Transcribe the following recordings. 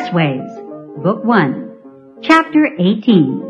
Expressways, Book 1, Chapter 18.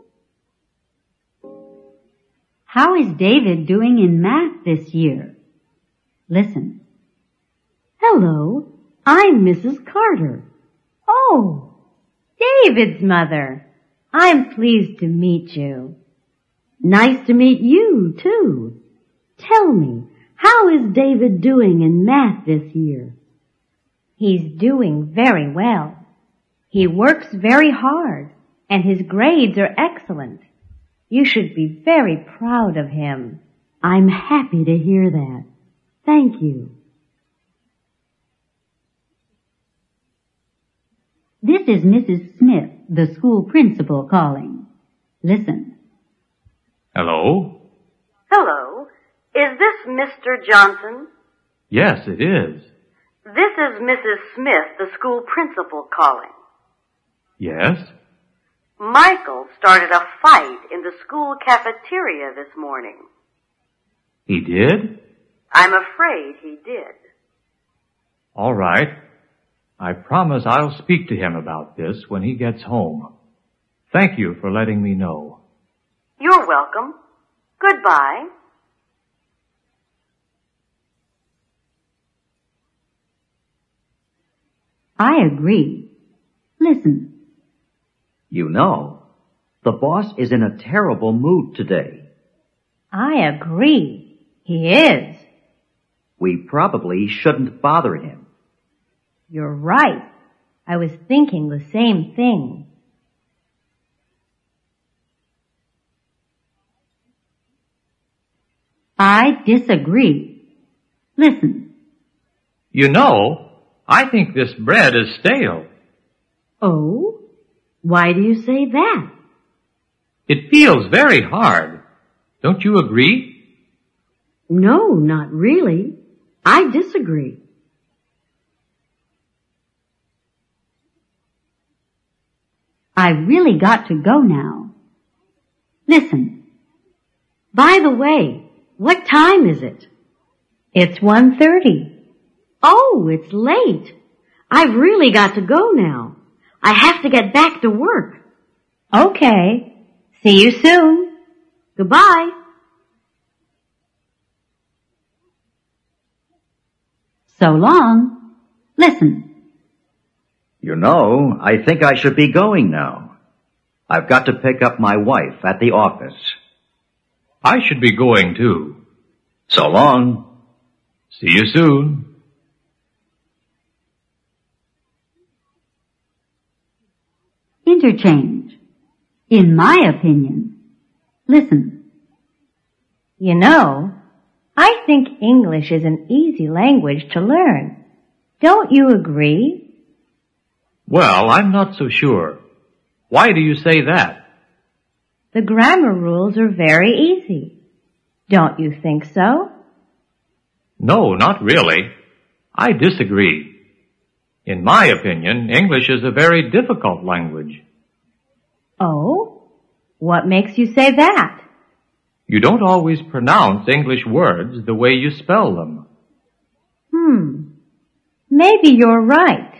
How is David doing in math this year? Listen. Hello, I'm Mrs. Carter. Oh, David's mother. I'm pleased to meet you. Nice to meet you, too. Tell me, how is David doing in math this year? He's doing very well. He works very hard, and his grades are excellent. You should be very proud of him. I'm happy to hear that. Thank you. This is Mrs. Smith, the school principal, calling. Listen. Hello? Hello. Is this Mr. Johnson? Yes, it is. This is Mrs. Smith, the school principal, calling. Yes? Michael started a fight in the school cafeteria this morning. He did? I'm afraid he did. All right. I promise I'll speak to him about this when he gets home. Thank you for letting me know. You're welcome. Goodbye. I agree. Listen. You know, the boss is in a terrible mood today. I agree. He is. We probably shouldn't bother him. You're right. I was thinking the same thing. I disagree. Listen. You know, I think this bread is stale. Oh? Why do you say that? It feels very hard. Don't you agree? No, not really. I disagree. I really got to go now. Listen. By the way, what time is it? It's 1:30. Oh, it's late. I've really got to go now. I have to get back to work. Okay. See you soon. Goodbye. So long. Listen. You know, I think I should be going now. I've got to pick up my wife at the office. I should be going too. So long. See you soon. Interchange. In my opinion. Listen. You know, I think English is an easy language to learn. Don't you agree? Well, I'm not so sure. Why do you say that? The grammar rules are very easy. Don't you think so? No, not really. I disagree. In my opinion, English is a very difficult language. Oh? What makes you say that? You don't always pronounce English words the way you spell them. Maybe you're right.